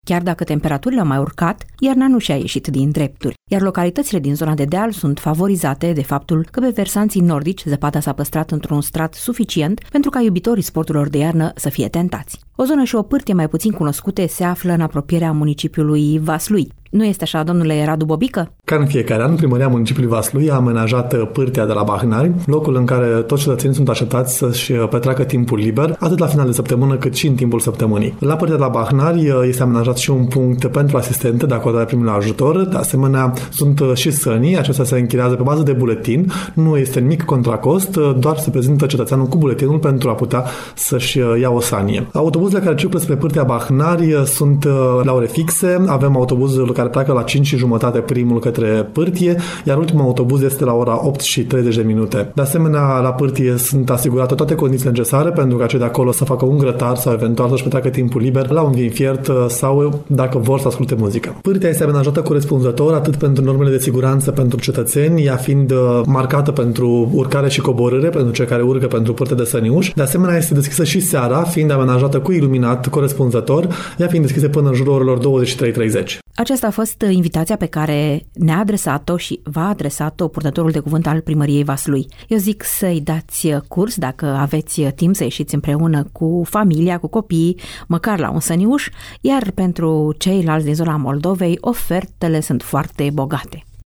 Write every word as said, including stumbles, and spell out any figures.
Chiar dacă temperaturile au mai urcat, iarna nu și-a ieșit din drepturi, iar localitățile din zona de deal sunt favorizate de faptul că pe versanții nordici zăpada s-a păstrat într-un strat suficient pentru ca iubitorii sporturilor de iarnă să fie tentați. O zonă și o pârtie mai puțin cunoscute se află în apropierea municipiului Vaslui. Nu este așa, domnule Radu Bobică? Ca în fiecare an, Primăria Municipiului Vaslui a amenajat pârtia de la Bahnari, locul în care toți cetățenii sunt așteptați să-și petreacă timpul liber, atât la final de săptămână cât și în timpul săptămânii. La pârtia de la Bahnari este amenajat și un punct pentru asistente de acordare primului ajutor. De asemenea, sunt și sănii, acestea se închiriază pe bază de buletin, nu este nimic contra cost, doar se prezintă cetățeanul cu buletinul pentru a putea să-și ia o sanie. Autobuzele care circulă spre pârtia Bahnari sunt la ore fixe, avem autobuzul care pleacă la cinci și jumătate primul către pârtie, iar ultimul autobuz este la ora opt și treizeci de minute. De asemenea, la pârtie sunt asigurate toate condițiile necesare pentru ca cei de acolo să facă un grătar sau eventual să-și petreacă timpul liber la un vin fiert sau dacă vor să asculte muzică. Pârtia este amenajată corespunzător atât pentru normele de siguranță pentru cetățeni, ea fiind marcată pentru urcare și coborâre pentru cei care urcă pentru pârte de săniuși. De asemenea, este deschisă și seara, fiind amenajată cu iluminat corespunzător, ea fiind deschisă până în jurul orelor douăzeci și trei treizeci. Aceasta a fost invitația pe care ne-a adresat-o și va adresat-o purtătorul de cuvânt al Primăriei Vaslui. Eu zic să-i dați curs dacă aveți timp să ieșiți împreună cu familia, cu copiii, măcar la un săniuș, iar pentru ceilalți din zona Moldovei, ofertele sunt foarte bogate.